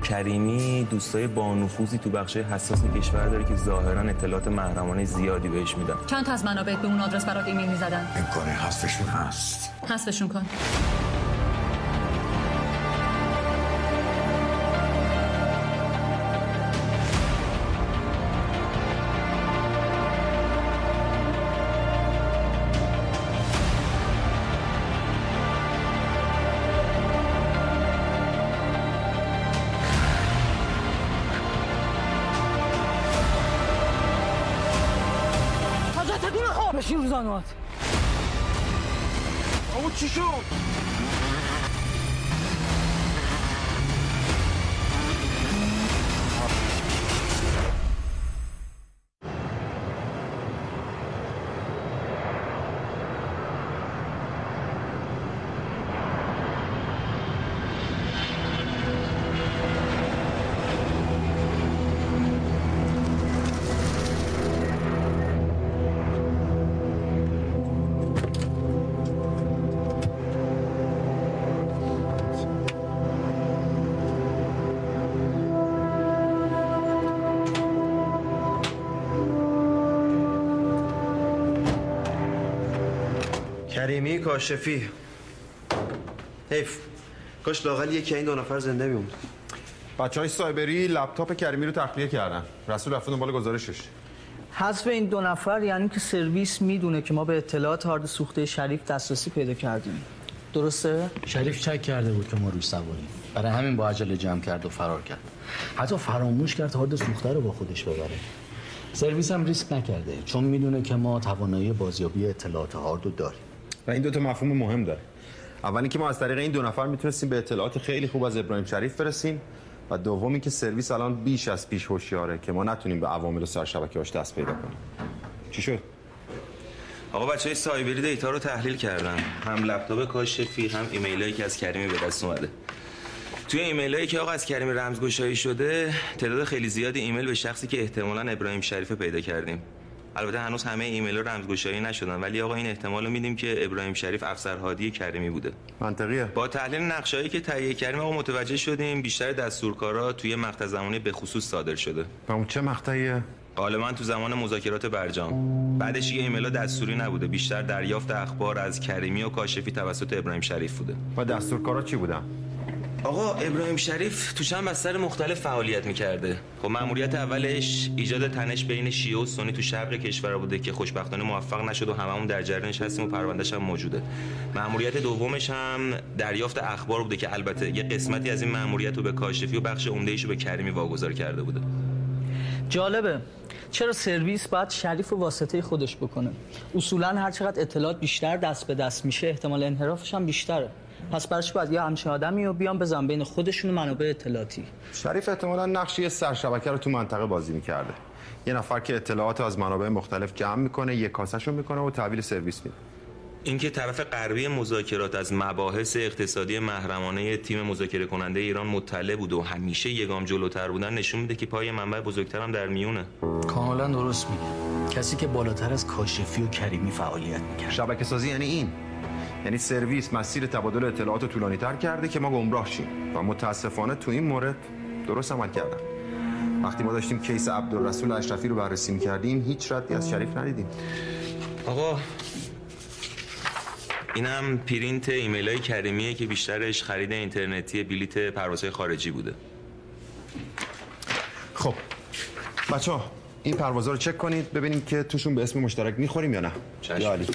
کریمی دوستای با نفوذی تو بخش حساس کشور داره که ظاهرا اطلاعات محرمانه زیادی بهش میدن. چند تا از منابع به اون آدرس برات ایمیل میزدن؟ امکان حذفشون هست. حذفشون کن. بشین روزانوات. آقا چی شد؟ کریمی کاشفی. حیف کاش لااقل یکی این دو نفر زنده میموند. بچهای سایبری لپتاپ کریمی رو تخلیه کردن. رسول رفت دنبال گزارشش. حذف این دو نفر یعنی که سرویس میدونه که ما به اطلاعات هارد سوخته شریف دسترسی پیدا کردیم. درسته؟ شریف چک کرده بود که ما روش سواریم. برای همین با عجله جمع کرد و فرار کرد. حتی فراموش کرد هارد سوخته رو با خودش ببره. سرویس هم ریسک نکرده چون میدونه که ما توانایی بازیابی اطلاعات هارد رو داریم. و این دو تا مفهوم مهم داره. اول اینکه ما از طریق این دو نفر میتونستیم به اطلاعات خیلی خوب از ابراهیم شریف برسیم و دوم اینکه سرویس الان بیش از پیش هوشیاره که ما نتونیم به عوامل و سرشبکه‌اش دست پیدا کنیم. چی شد؟ آقا بچهای سایبری دیتا رو تحلیل کردن. هم لپتاپ کاشفی هم ایمیلایی که از کریمی به دست اومده. توی ایمیلایی که آقا از کریمی رمزگشایی شده تعداد خیلی زیادی ایمیل به شخصی که احتمالاً ابراهیم شریف پیدا کردیم. البته هنوز همه ایمیل‌ها رمزگشایی نشدن ولی آقا این احتمال رو میدیم که ابراهیم شریف افسر هادی کریمی بوده. منطقیه. با تحلیل نقشه‌ای که تهیه کردیم آقا متوجه شدیم بیشتر دستورکارا توی مقطع زمانی به خصوص صادر شده. و اون چه مقطعیه؟ غالبا تو زمان مذاکرات برجام. بعدش یه ایمیل‌ها دستوری نبوده، بیشتر دریافت اخبار از کریمی و کاشفی توسط ابراهیم شریف بوده. و دستورکارا چی بودن؟ آقا ابراهیم شریف تو چند بستر مختلف فعالیت میکرده. خب مأموریت اولش ایجاد تنش بین شیعه و سنی تو شرق کشور بوده که خوشبختانه موفق نشد و هممون در جریانش هستیم و پروندهش هم موجوده. مأموریت دومش هم دریافت اخبار بوده که البته یه قسمتی از این مأموریت رو به کاشفی و بخش عمده‌ایش رو به کریمی واگذار کرده بوده. جالبه. چرا سرویس باید شریف و واسطه خودش بکنه؟ اصولاً هر چقدر اطلاعات بیشتر دست به دست میشه احتمال انحرافش هم بیشتره. پس برش باید یه همچین آدمی رو بیان بزن بین خودشون و منابع اطلاعاتی. شریف احتمالاً نقشی سرشبکه رو تو منطقه بازی میکرده. یه نفر که اطلاعات از منابع مختلف جمع میکنه، یک کاسه‌شو میکنه و تحویل سرویس میده. اینکه طرف غربی مذاکرات از مباحث اقتصادی محرمانه تیم مذاکره کننده ایران مطلع بود و همیشه یه گام جلوتر بودن نشون میده که پای منبع بزرگتر هم در میونه. کاملا درست میگه. کسی که بالاتر از کاشفی و کریمی فعالیت میکرد. شبکه سازی یعنی این. یعنی سرویس مسیر تبادل اطلاعات طولانی تر کرده که ما گمراه شیم و متاسفانه تو این مورد درست عمل کردن. وقتی ما داشتیم کیس عبدالرسول اشرفی رو بررسی می‌کردیم هیچ ردی از شریف ندیدیم. آقا اینم پرینت ایمیلای کریمیه که بیشترش خرید اینترنتی بلیت پروازهای خارجی بوده. خب بچه‌ها این پروازها رو چک کنید ببینیم که توشون به اسم مشترک می‌خوریم یا نه. یا علی.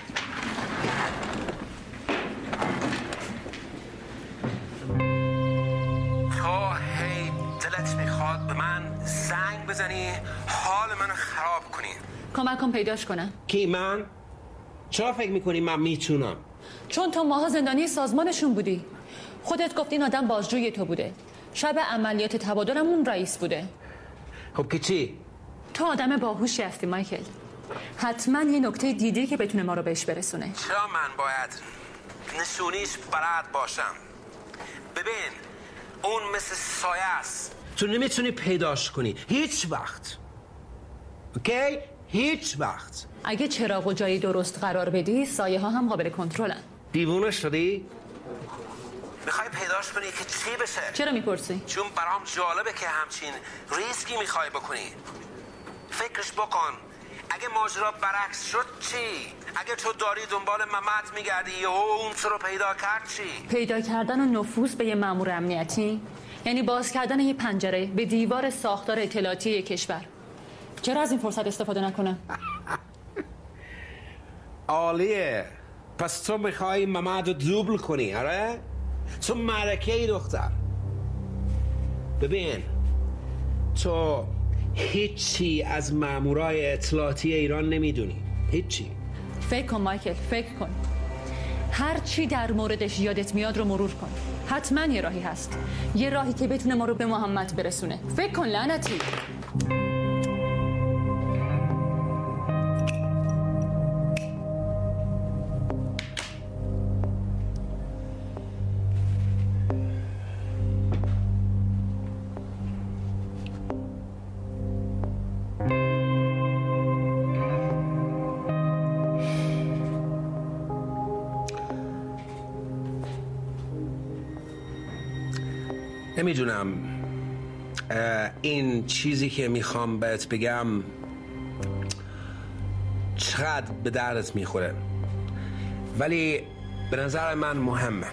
به من زنگ بزنی حال منو خراب کنی. کمک کن پیداش کنم. کی من؟ چرا فکر میکنی من میتونم؟ چون تو ماها زندانی سازمانشون بودی. خودت گفتی این آدم بازجوی تو بوده. شب عملیات تبادلم اون رئیس بوده. خب که چی؟ تو آدم باهوشی هستی مایکل. حتما یه نکته دیدی که بتونه ما رو بهش برسونه. چرا من باید نشونیش بلد باشم؟ ببین اون مثل سایه است. تو نمیتونی پیداش کنی هیچ وقت. اوکی؟ هیچ وقت. اگه چراغ و جایی درست قرار بدی سایه ها هم قابل کنترلن. دیوونه شدی؟ میخوای پیداش کنی که چی بشه؟ چرا میپرسی؟ چون برام جالبه که همچین ریسکی میخوای بکنی. فکرش بکن، اگه ماجرا برعکس شد چی؟ اگه تو داری دنبال ممت میگردی و اون تو رو پیدا کرد چی؟ پیدا کردن و نفوذ به یه مأمور امنیتی یعنی باز کردن یه پنجره به دیوار ساختار اطلاعاتی یک کشور. چرا از این فرصت استفاده نکنم؟ عالیه. پس تو میخوای ممت رو دوبل کنی، آره؟ تو معرکه ای دختر. ببین، تو هیچی از مامورای اطلاعاتی ایران نمیدونی. هیچی. فکر کن مایکل، فکر کن. هر چی در موردش یادت میاد رو مرور کن. حتما یه راهی هست، یه راهی که بتونه ما رو به محمد برسونه. فکر کن لعنتی. نمیدونم این چیزی که میخوام بهت بگم چقدر به دردت میخوره، ولی به نظر من مهمه.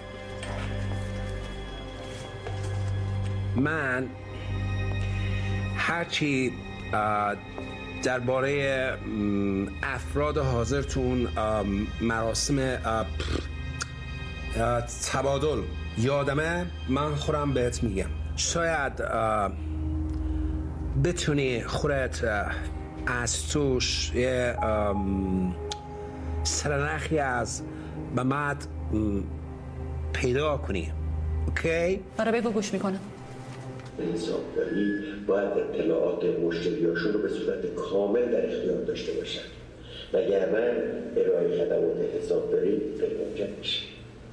من هرچی درباره افراد حاضر تو اون مراسم تبادل یادمه، من خودم بهت میگم. شاید بتونی خودت از توش یه سرنخی از ممت پیدا کنی. اوکی؟ آره بگو، گوش میکنم. حسابداری باید اطلاعات مشتریاشون رو به صورت کامل در اختیار داشته باشن، وگرنه ارائه خدمات حسابداری غیر ممکن میشه.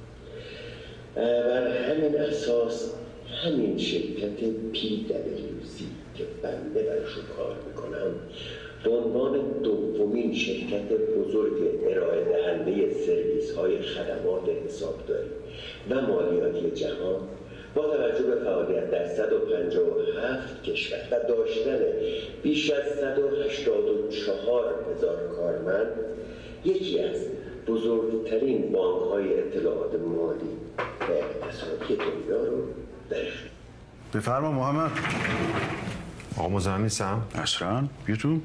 بر همین اساس همین شرکت PwC که بنده برشون کار میکنم به عنوان دومین شرکت بزرگ ارائه دهنده سرویس های خدمات حسابداری و مالیاتی جهان با توجه به فعالیت در 157 کشور و داشتن بیش از 184,000 کارمند یکی از بزرگترین بانک‌های اطلاعات مالی و اقتصادی دنیا رو در اختیار. بفرما محمد. آقا مزاحم نیستم؟ اصلا بیا تو.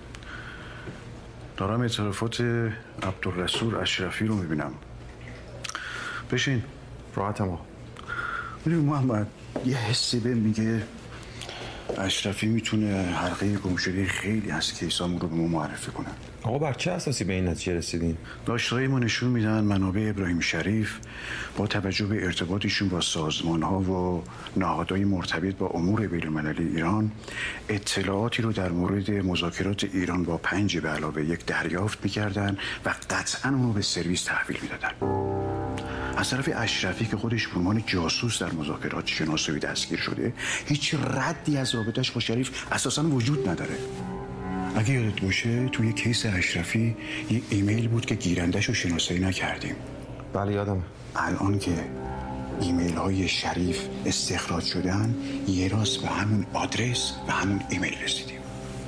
دارم اعترافات عبدالرسول اشرفی رو میبینم. بشین. راحتم آقا. ببین محمد، یه حسی به میگه اشرفی میتونه حلقه گمشده خیلی از کیسامون رو به ما معرفی کنه. آقا بر چه اساسی به این نتیجه رسیدین؟ داشته‌های ما نشون میدن منابع ابراهیم شریف با توجه به ارتباطشون با سازمان‌ها و نهادهای مرتبط با امور بین‌المللی ایران اطلاعاتی رو در مورد مذاکرات ایران با 5 به علاوه 1 دریافت می‌کردن و قطعاً اون رو به سرویس تحویل میدادن. از طرف اشرفی که خودش به عنوان جاسوس در مذاکرات شناسایی دستگیر شده، هیچ ردی از رابطش با شریف اساساً وجود نداره. اگه یادت باشه توی کیس اشرفی یه ایمیل بود که گیرندش رو شناسایی نکردیم. بله یادمه. الان که ایمیل های شریف استخراج شدن، یه راست به همون آدرس و همون ایمیل رسیدیم.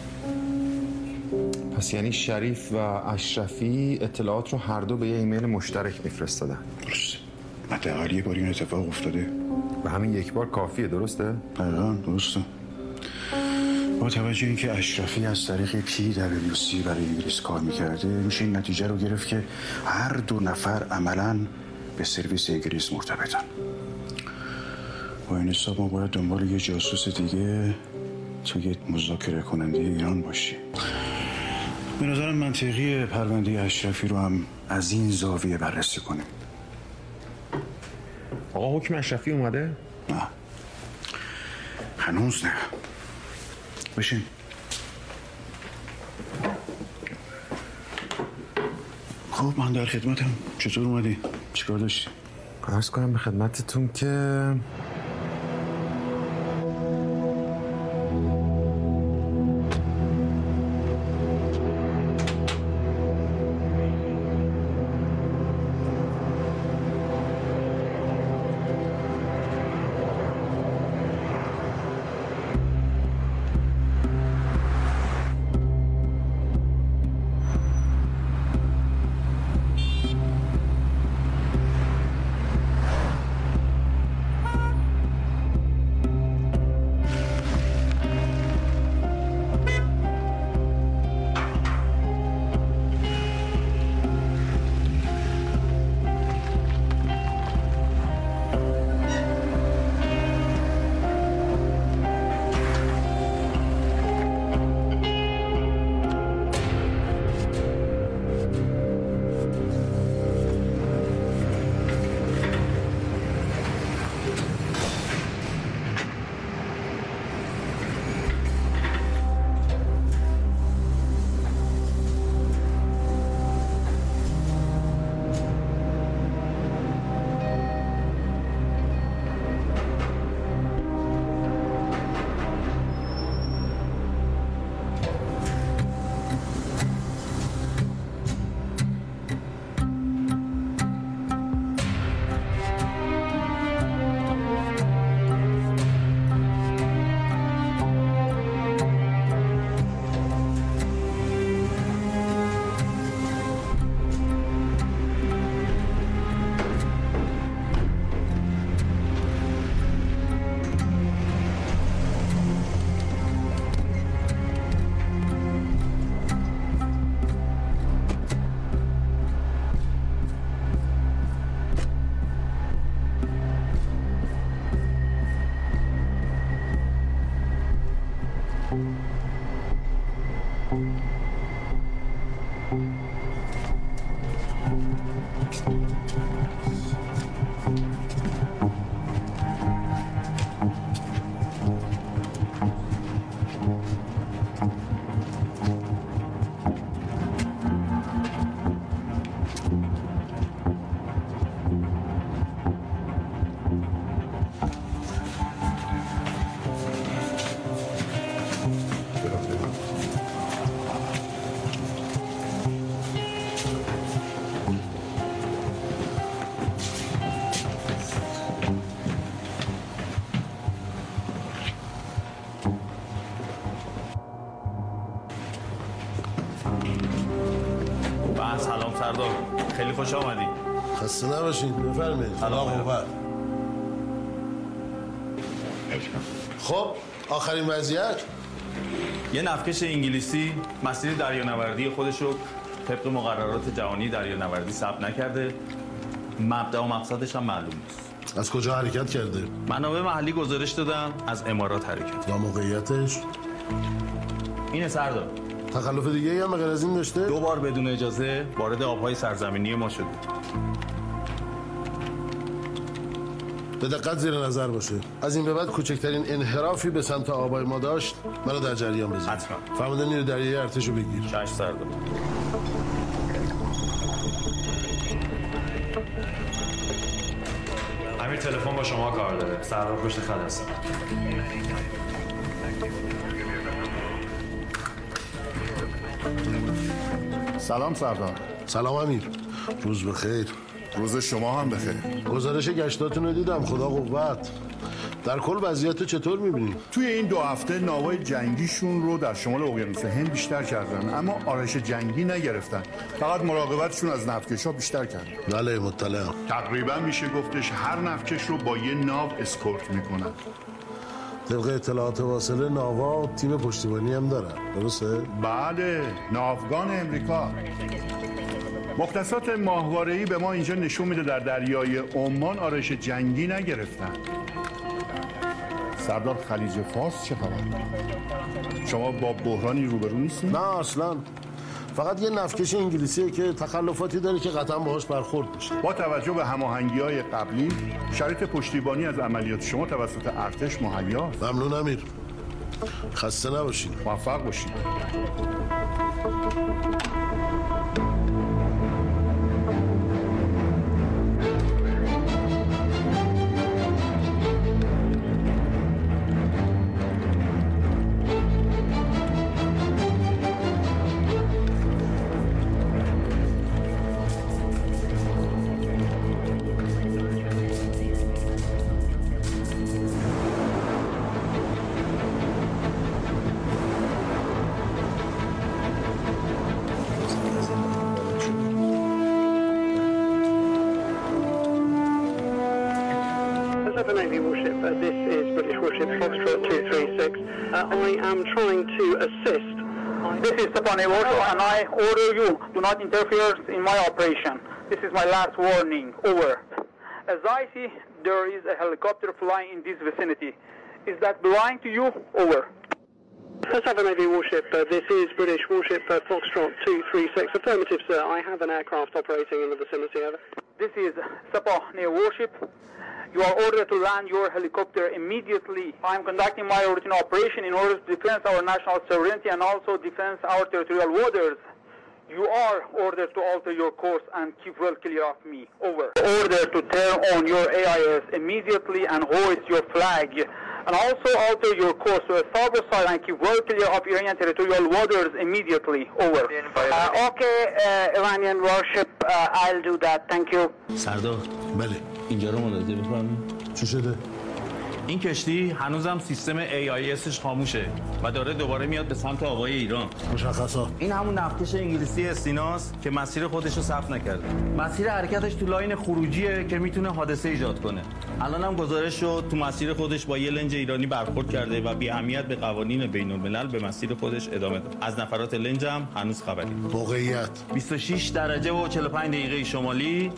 پس یعنی شریف و اشرفی اطلاعات رو هر دو به یه ایمیل مشترک میفرستادن. درسته. حداقل یه بار این اتفاق افتاده. و همین یک بار کافیه، درسته؟ دقیقاً درسته. با توجه اینکه اشرفی از طریق PwC برای انگلیس کار میکرده، میشه این نتیجه رو گرفت که هر 2 نفر عملاً به سرویس انگلیس مرتبطن. با این حساب ما باید دنبال یه جاسوس دیگه تا یه مذاکره کننده ایران باشی. به نظرم منطقی پرونده اشرفی رو هم از این زاویه بررسی کنیم. آقا حکم اشرفی اومده؟ نه هنوز نه. بشین. خب من در خدمتم. چطور اومدی؟ چیکار داشتی؟ عرض کنم به خدمتتون که خیلی خوش آمدید. خسته نباشید. بفرمایید. سلام اوبر. خب آخرین وضعیت یه نفکش انگلیسی مسیر دریانوردی خودش رو طبق مقررات جهانی دریانوردی ثبت نکرده. مبدا و مقصدش هم معلوم نیست. از کجا حرکت کرده؟ منابع محلی گزارش دادم از امارات حرکت. یا موقعیتش؟ اینه سردار. تخلف دیگه هم غیر از این داشته؟ 2 بار بدون اجازه وارد آبهای سرزمینی ما شده. به دقت زیر نظر باشه. از این به بعد کوچکترین انحرافی به سمت آبای ما داشت منو در جریان بذار. حتما. فرمانده نیروی دریایی ارتشو بگیر. چشم سردار. امیر تلفن با شما کار داره. سردار پشت خط هستم. سلام سردار. سلام امیر. روز بخیر. روز شما هم بخیر. گزارش گشتاتون رو دیدم. خدا قوت. در کل وضعیت چطور می‌بینی؟ توی این 2 هفته ناوای جنگیشون رو در شمال اقیانوس هند بیشتر کردن، اما آرایش جنگی نگرفتن. فقط مراقبتشون از نفتکش‌ها بیشتر کردن. بله مطلعم. تقریبا میشه گفتش هر نفتکش رو با یه ناو اسکورت میکنن. طبق اطلاعات واصله ناوا تیم پشتیبانی هم دارن. درسته؟ بله، ناوگان امریکا. مختصات ماهواره‌ای به ما اینجا نشون میده در دریای عمان آرایش جنگی نگرفتن. سردار خلیج فارس چه خبر؟ شما با بحرانی روبرو نیستین؟ نه اصلا. فقط یه نفتکش انگلیسیه که تخلفاتی داره که قطعا باهاش برخورد میشه. با توجه به هماهنگی‌های قبلی شرایط پشتیبانی از عملیات شما توسط ارتش مهیاست. ممنون امیر. خسته نباشید. موفق باشید. I am trying to assist. This is Stepan Warsaw, and I order you, do not interfere in my operation. This is my last warning. Over. As I see, there is a helicopter flying in this vicinity. Is that belonging to you? Over. Let's have a Navy warship. This is British warship Foxtrot 236. Affirmative, sir. I have an aircraft operating in the vicinity. Over. This is Stepan warship. You are ordered to land your helicopter immediately. I am conducting my routine operation in order to defend our national sovereignty and also defend our territorial waters. You are ordered to alter your course and keep well clear of me. Over. Order to turn on your AIS immediately and hoist your flag. And also alter your course to a starboard side and keep well clear of Iranian territorial waters immediately. Over. Okay, Iranian warship. I'll do that. Thank you. سردار. بله. اینجا رو ملاحظه بفرمایید. چی شده؟ این کشتی هنوزم سیستم AISش خاموشه و داره دوباره میاد به سمت آبای ایران. مشخصا. این همون نفتکش انگلیسی استیناست که مسیر خودش رو ثبت نکرده. مسیر حرکتش تو لاین خروجیه که میتونه حادثه ایجاد کنه. الان هم گزارش شد تو مسیر خودش با یه لنج ایرانی برخورد کرده و بی اهمیت به قوانین بین‌الملل به مسیر خودش ادامه داد. از نفرات لنج هم هنوز خبری. موقعیت 26 درجه و 45 دقیقه شمالی،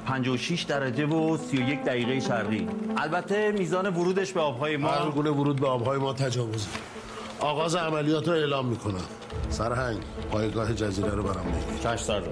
56 درجه و 31 دقیقه شرقی. البته میزان ورودش به آبهای ما هر گونه ورود به آبهای ما تجاوزه. آغاز عملیات رو اعلام میکنم. سرهنگ پایگاه جزیره رو برام بگیر. چشم سردار.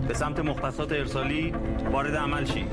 به سمت مختصات ارسالی وارد عمل شید.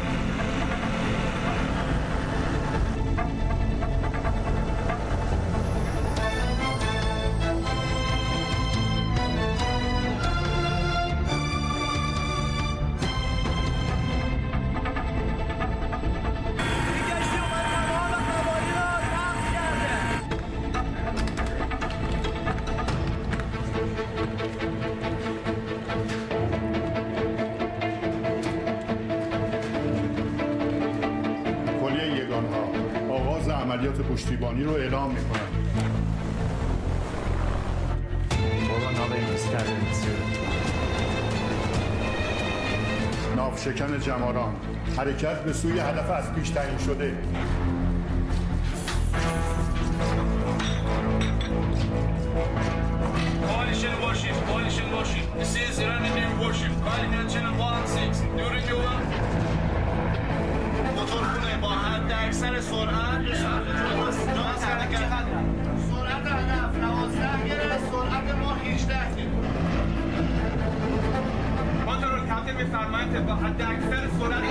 عملیات پشتیبانی رو اعلام میکنم. ناوشکن جماران حرکت به سوی هدف از پیش تعیین شده. Coalition warship, coalition warship. This is Iranian warship. Coalition channel 1-6. During your موتورخونه با حد اکثر سرعت به سمت جلو حرکت. سرعت هدف 12 گرفت، سرعت ما 18 گرفت. کنترل کمتر بفرمایید با حد اکثر سرعت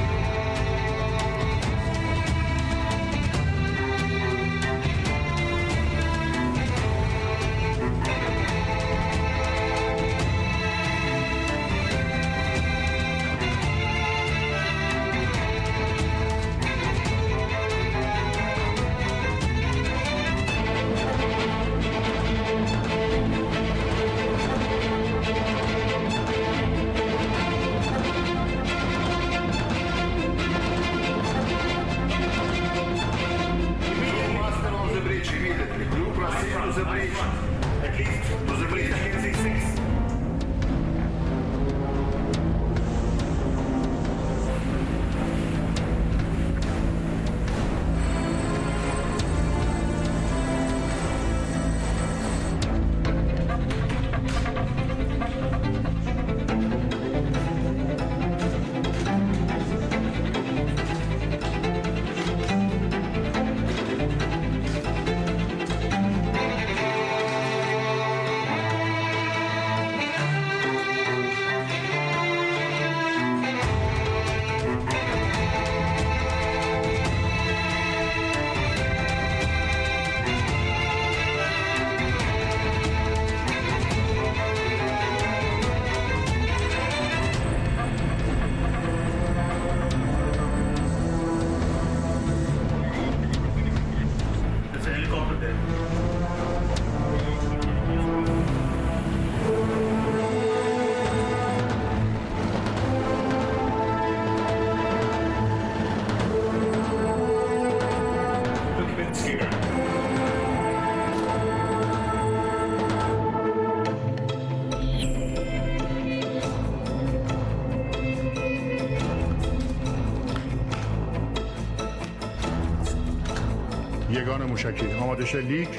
یگان موشکی آماده شلیک.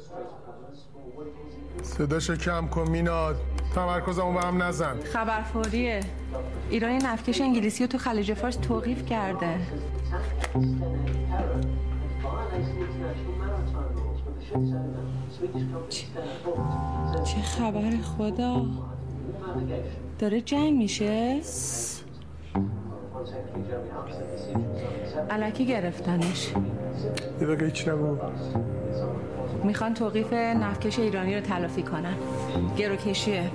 صداشو کم کن میناد، تمرکزمو به هم نزن. خبر فوریه. ایران یه نفتکش انگلیسی رو تو خلیج فارس توقیف کرده. چه خبر خدا؟ داره جنگ میشه؟ الکی گرفتنش. یه دقیقه هیچ نگو. میخوان توقیف نفتکش ایرانی رو تلافی کنن. گروکشیه.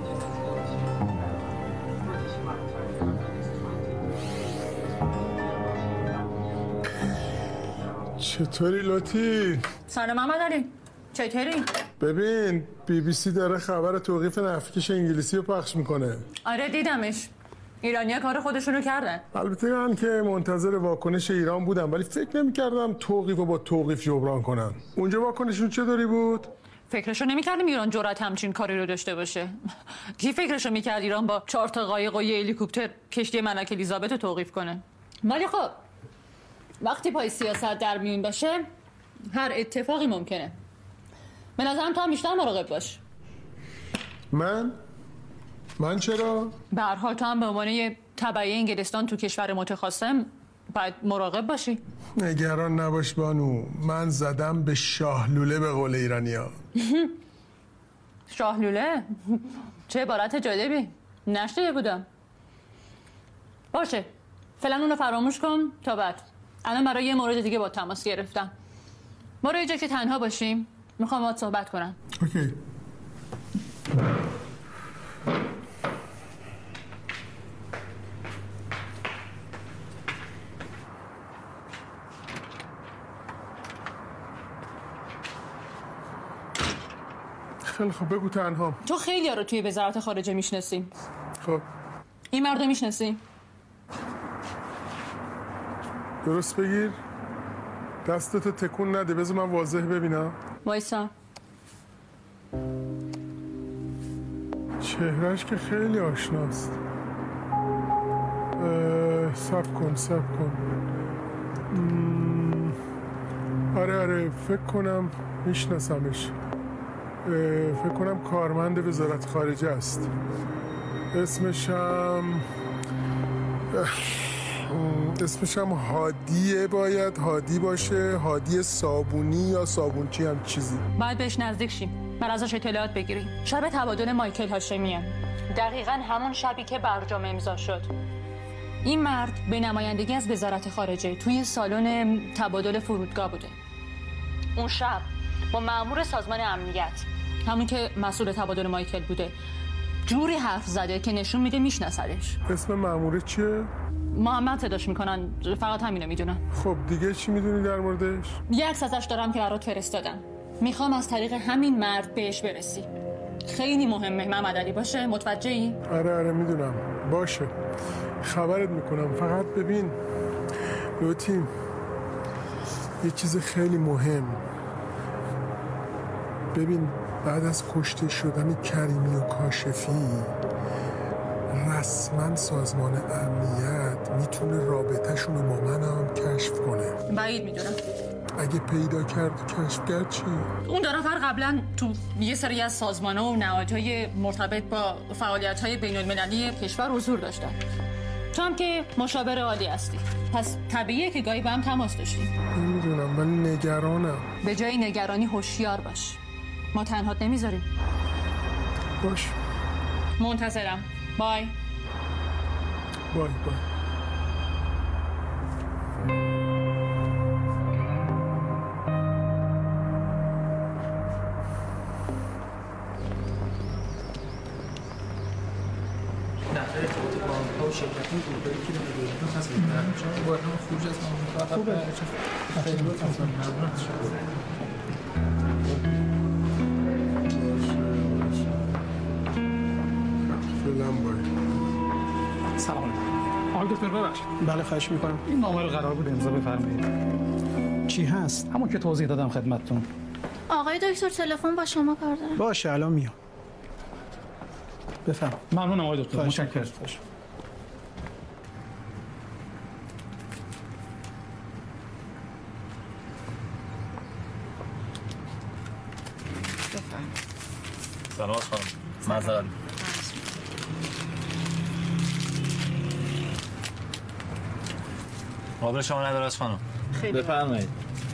چطوری لطی؟ سلام محمد علی. چطوری؟ ببین BBC داره خبر توقیف نفتکش انگلیسی رو پخش میکنه. آره دیدمش. ایرانی‌ها کار خودشونو کردن. البته من که منتظر واکنش ایران بودم ولی فکر نمی‌کردم توقیف رو با توقیف جبران کنن. اونجا واکنشون چطوری بود؟ فکرشو نمی‌کردیم ایران جرأت همچین کاری رو داشته باشه. کی فکرشو می‌کرد ایران با 4 تا قایق و یه هلیکوپتر کشتی ملکه الیزابت رو توقیف کنه؟ ولی خب وقتی پای سیاست در میون باشه هر اتفاقی ممکنه. به نظرم تو هم بیشتر مراقب باش. من چرا؟ به هر حال تو هم به عنوان یه تبعیه انگلستان تو کشور متخاصم باید مراقب باشی. نگران نباش بانو، من زدم به شاهلوله به قول ایرانی‌ها. شاهلوله؟ چه عبارت جالبی. نشنیده بودم. باشه فعلا اونو فراموش کن تا بعد. الان برای یه مورد دیگه با تماس گرفتم. ما رو یه جا که تنها باشیم میخوام باهات صحبت کنم. اوکی. خیلی خب بگو تنها. تو خیلی ها رو توی وزارت خارجه میشناسی. خب این مرد رو میشناسی؟ درست بگیر. دستتو تکون نده، بذار من واضح ببینم. وایسا. چهرهش که خیلی آشناست. صبر کن. آره فکر کنم میشناسمش. فکر کنم کارمند وزارت خارجه است. اسمش هم هادیه، باید هادی باشه. هادی صابونی یا صابونچی هم چیزی. باید بهش نزدیک شیم. من ازش اطلاعات بگیریم. شب تبادل مایکل هاشمیان. دقیقاً همون شبی که برجام امضا شد. این مرد به نمایندگی از وزارت خارجه توی سالن تبادل فرودگاه بوده. اون شب با مأمور سازمان امنیت، همون که مسئول تبادل مایکل بوده، جوری حرف زده که نشون میده میشناسدش. اسم مأمور چیه؟ محمد صداش میکنن، فقط همینو میدونم. خب دیگه چی میدونی در موردش؟ یه عکس ازش دارم که برات فرستادم. میخوام از طریق همین مرد بهش برسی. خیلی مهمه محمد علی، باشه؟ متوجهی؟ آره میدونم. باشه خبرت میکنم. فقط ببین لطیم یه چیز خیلی مهم. ببین بعد از کشته شدن کریمی و کاشفی رسما سازمان امنیت میتونه رابطه‌شون رو با من هم کشف کنه. بعید میدونم. اگه پیدا کرد کشف کرد چی؟ اون دو نفر قبلا تو یه سری از سازمان‌ها و نهادهای مرتبط با فعالیت‌های بین‌المللی کشور حضور داشتن. تو هم که مشاور عالی هستی، پس طبیعیه که گاهی با هم تماس داشتیم. نمیدونم، من نگرانم. به جای نگرانی هوشیار باش. ما تنهات نمیذاریم. باش. منتظرم. بای. بای. دفتر ارتباط بانک‌ها و شرکت‌های بورسایی که در ایران هست چون با هم خروج از آمریکا خوبه. خیلی ممنون. سلام علیکم. آقای دکتر ببخشید. بله خواهش می‌کنم. این نامه رو قرار بود امضا بفرمایید. چی هست؟ همون که توضیح دادم خدمتتون. آقای دکتر تلفن با شما کار دارم. باشه الان میام. بفرم. ممنونم آقای دکتر. متشکرم. سلام خانم. معذرت. قابل شما نداره از خانم. بفرمایید.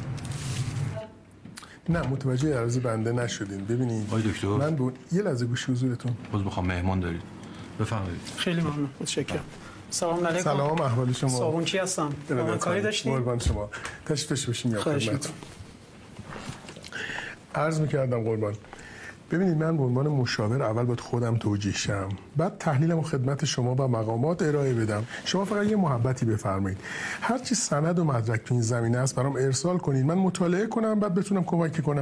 نه متوجه عرض بنده نشدین. ببینید آقای دکتر من یه لحظه گوش حضورتون. باز میخوام مهمان دارید. بفرمایید. خیلی ممنون. متشکرم. سلام علیکم. سلام، احوال شما؟ صابونچی هستم. با کاری داشتین؟ قربان شما. تشریف بشین یا خدمتتون. عرض می‌کردم قربان. ببینید من به عنوان مشاور اول باید خودم توجیه شم، بعد تحلیلمو خدمت شما و مقامات ارائه بدم. شما فقط یه محبتی بفرمایید، هر چی سند و مدرک تو این زمینه است برام ارسال کنید، من مطالعه کنم بعد بتونم کمک کنم.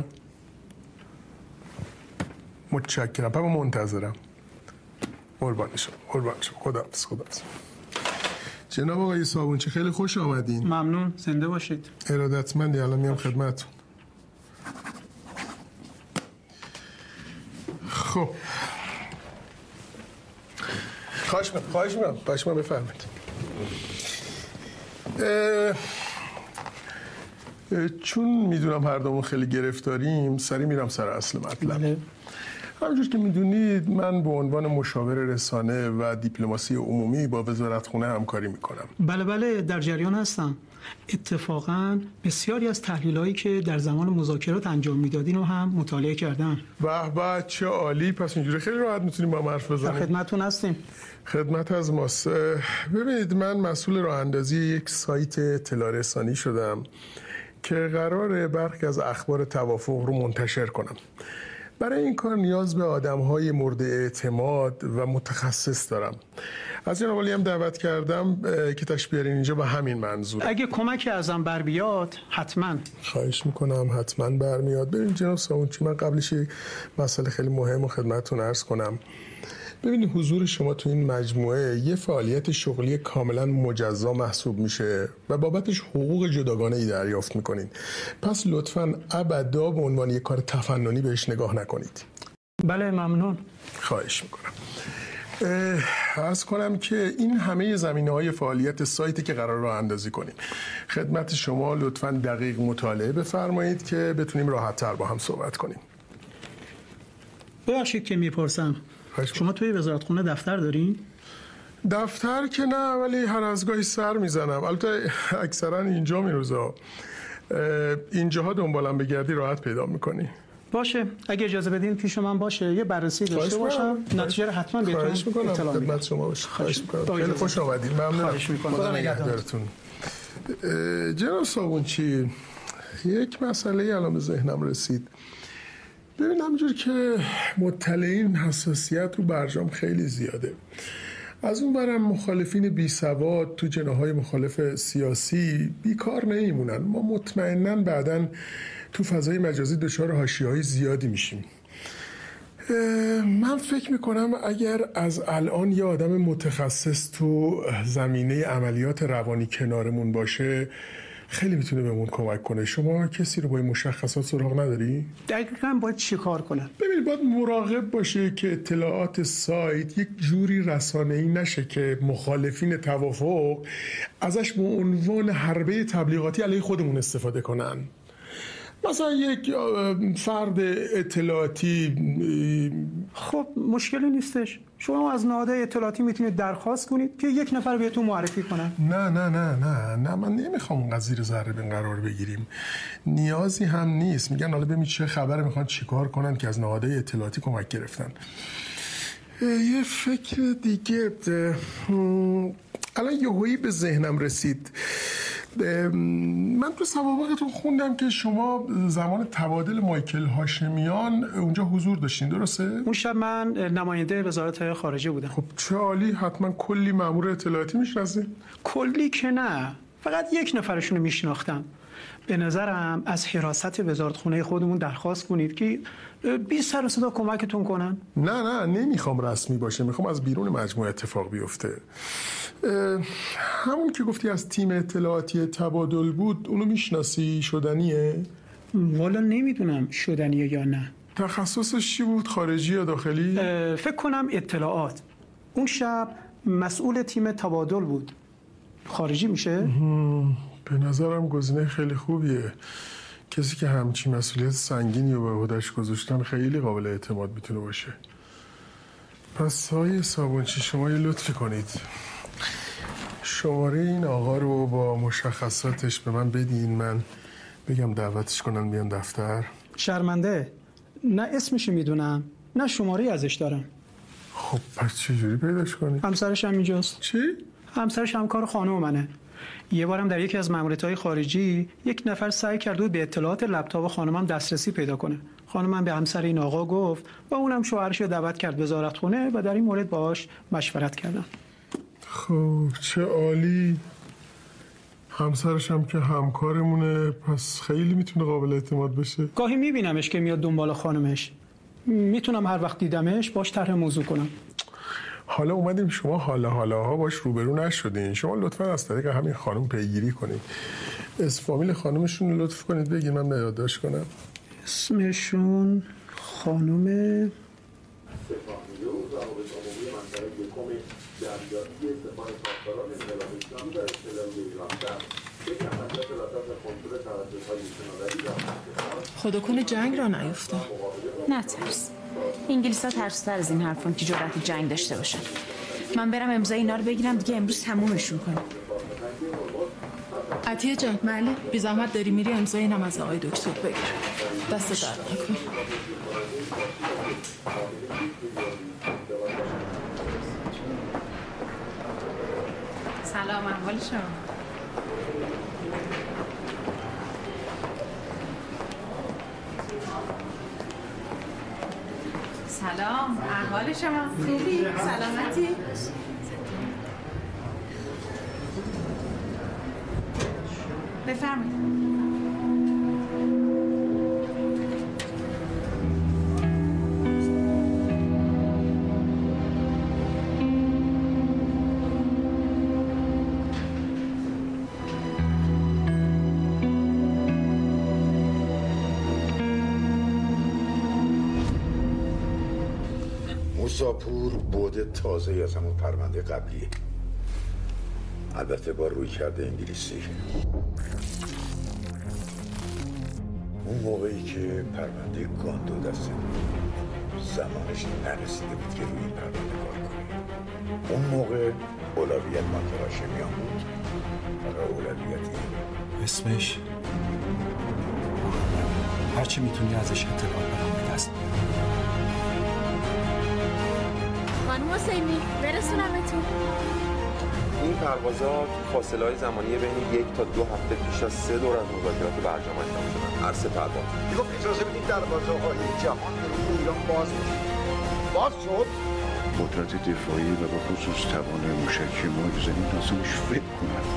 متشکرم. بابا منتظرم. قربان شما. خداحافظ. جناب آقای صابونچی خیلی خوش آمدین. ممنون. زنده باشید. ارادتمندی. الان میام خدمتتون. خب خواهش می‌کنم بفرمایید. چون میدونم هر دومون خیلی گرفتاریم سری میرم سر اصل مطلب. همونجور که میدونید من به عنوان مشاور رسانه و دیپلماسی عمومی با وزارتخونه همکاری میکنم. بله در جریان هستم. اتفاقا بسیاری از تحلیل‌هایی که در زمان مذاکرات انجام میدادین رو هم مطالعه کردم. به چه عالی. پس اینجوری خیلی راحت میتونیم با هم حرف بزنیم. در خدمتتون هستیم. خدمت از ماست. ببینید من مسئول راه اندازی یک سایت اطلاع رسانی شدم که قراره برخی از اخبار توافق رو منتشر کنم. برای این کار نیاز به آدم‌های مورد اعتماد و متخصص دارم. از جناب عالی هم دعوت کردم که تشریف بیارین اینجا به همین منظور. اگه کمکی ازم بر بیاد حتما. خواهش میکنم. حتما برمیاد. ببین جناب صابونچی من قبلش مسئله خیلی مهم و خدمتتون عرض کنم. ببینید حضور شما تو این مجموعه یه فعالیت شغلی کاملا مجزا محسوب میشه و بابتش حقوق جداگانه ای دریافت میکنین. پس لطفاً ابدا به عنوان یه کار تفننی بهش نگاه نکنید. بله ممنون. خواهش میکنم. عرض کنم که این همه زمینه‌های فعالیت سایتی که قرار راه اندازی کنیم. خدمت شما لطفاً دقیق مطالعه بفرمایید که بتونیم راحت‌تر با هم صحبت کنیم. ببخشید که میپرسم. شما توی وزارتخونه دفتر دارین؟ دفتر که نه، ولی هر از گاهی سر میزنم. البته اکثرا اینجا این روزا. اینجاها دنبالم بگردی راحت پیدا میکنی. باشه اگه اجازه بدین پیش من باشه یه بررسی داشته باشم. نتیجه رو حتما بهتون اطلاع میدم. خدمت شما باشه. خواهش میکنم. خیلی خوش آمدید. ممنونم. خواهش میکنم. خدا نگهدارتون. جناب صابونچی یک مسئله الان به ذهنم رسید. ببین همونجور که مطلعین حساسیت رو برجام خیلی زیاده. از اون برم مخالفین بی سواد تو جناح‌های مخالف سیاسی بیکار نمیمونن. ما مطمئناً بعداً تو فضای مجازی دچار حاشیه‌های زیادی میشیم. من فکر میکنم اگر از الان یه آدم متخصص تو زمینه عملیات روانی کنارمون باشه خیلی میتونه بهمون کمک کنه. شما کسی رو با این مشخصات سراغ نداری؟ دقیقاً باید چی کار کنم؟ ببینید باید مراقب باشه که اطلاعات سایت یک جوری رسانه‌ای نشه که مخالفین توافق ازش به عنوان حربه تبلیغاتی علیه خودمون استفاده کنن. مثلا یک فرد اطلاعاتی. خب مشکلی نیستش. شما از نهاد اطلاعاتی میتونید درخواست کنید که یک نفر بهتون معرفی کنن. نه من نمیخوام اون قضیه رو ذره بین قرار بگیریم. نیازی هم نیست. میگن حالا ببین چه خبره، میخوان چیکار کنن که از نهاد اطلاعاتی کمک گرفتن. یه فکر دیگه الان یهویی به ذهنم رسید. من تو سوابقتون خوندم که شما زمان تبادل مایکل هاشمیان اونجا حضور داشتین، درسته؟ اون شب من نماینده وزارت خارجه بودم. خب چه عالی. حتما کلی مأمور اطلاعاتی میشناسین؟ کلی که نه، فقط یک نفرشون رو میشناختم. به نظرم از حراست وزارتخونه خودمون درخواست کنید که بی سر و صدا کمکتون کنن. نه نمیخوام رسمی باشه، میخوام از بیرون مجموعه اتفاق بیفته. همون که گفتی از تیم اطلاعاتی تبادل بود، اونو میشناسی؟ شدنیه؟ والا نمیدونم شدنیه یا نه. تخصصش چی بود؟ خارجی یا داخلی؟ فکر کنم اطلاعات. اون شب مسئول تیم تبادل بود. خارجی میشه؟ به نظرم گزینه خیلی خوبیه کسی که همچین مسئولیت سنگینی رو به عهده‌اش گذاشتن خیلی قابل اعتماد میتونه باشه. پس آقای صابونچی شما یه لطفی کنید، شماره این آقا رو با مشخصاتش به من بدین، من بگم دعوتش کنن بیان دفتر. شرمنده، نه اسمشو میدونم نه شماره ازش دارم. خب پس چجوری پیداش کنی؟ همسرش هم اینجاست. چی؟ همسرش همکار خانم منه. یه بارم در یکی از ماموریت‌های خارجی یک نفر سعی کرد و به اطلاعات لپتاپ خانمم دسترسی پیدا کنه. خانمم به همسر این آقا گفت و اونم شوهرش رو دعوت کرد وزارتخونه و در این مورد باهاش مشورت کردن. خب چه عالی. همسرش هم که همکارمونه، پس خیلی میتونه قابل اعتماد بشه. گاهی میبینمش که میاد دنبال خانمش. میتونم هر وقت دیدمش باش طرح موضوع کنم. حالا اومدیم شما حالاها باش روبرو نشدین، شما لطفا از طریق همین خانم پیگیری کنید. اسم فامیل خانمشون رو لطف کنید بگید من یادداشت کنم. اسمشون خانم خدا کنه جنگ را نیفته. نترس، انگلیس‌ها ترس‌تر از این حرفان که جرأت جنگ داشته باشن. من برم امضای اینا رو بگیرم دیگه امروز تمومشون کنم. عطیه جان، بله بی زحمت داری میری امضای اینم از آقای دکتر بگیر. دست درد نکنه. سلام، احوال شما؟ سلام، احوال شما؟ خوبی؟ سلامتی؟ بفرمایید. موساپور بعد تازه از همون پرونده قبلیه، البته با روی کرده انگلیسی. اون موقعی که پرونده گاندو دسته زمانش نرسیده بود که روی این پرونده کار کنیم. اون موقع اولویت مایکل هاشمیان بود، حالا اولویت اسمش هرچی میتونی ازش اطلاع برام بدست. خانم حسینی برسونمتون. این پروازات فاصله‌های زمانی بین 1 تا 2 هفته پیش از 3 دور از مذاکرات برجام انجام شدن. هر 3 پرواز. دیگه اجازه بدید دروازه‌های جهان به ایران باز بشه. باز شد. قدرت دفاعی و به خصوص توان موشکی ما زمین لازمش فکر کنن.